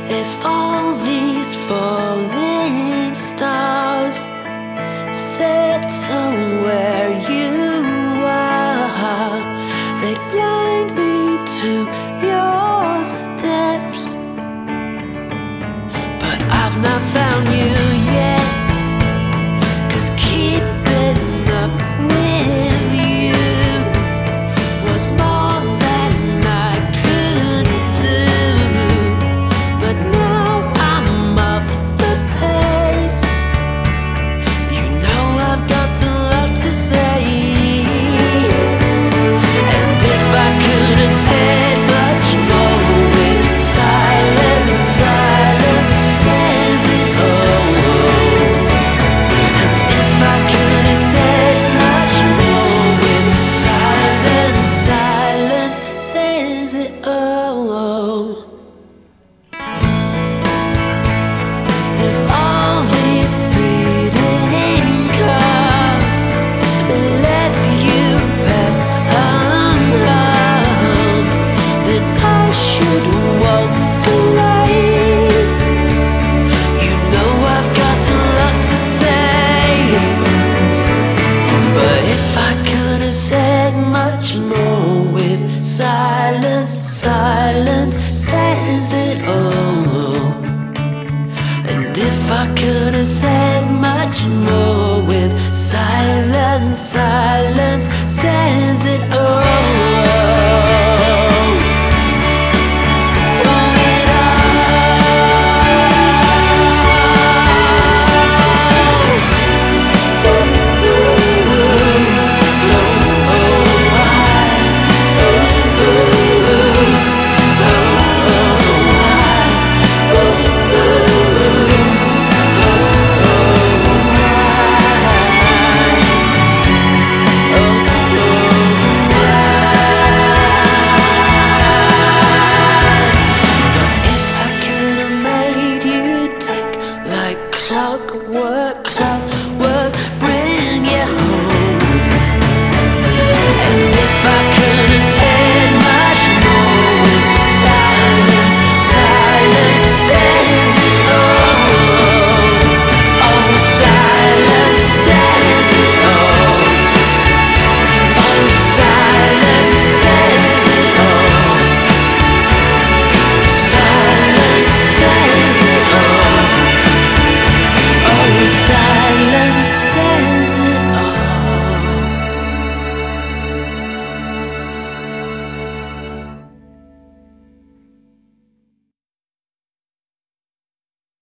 If all these falling stars settle where you are, they blind me to your steps. But I've not found you yet, 'cause keeping up with you was more than I could do. But now I'm off the pace. You know I've got a lot to say, and if I could have said much more with silence, silence says it all. And if I could have said much more with silence, silence says it all. If all these speeding cars let you pass unharmed, then I should walk away. You know I've got a lot to say, but if I could have said much more with silence, silence says it all. And if I could have said much more with silence, silence says it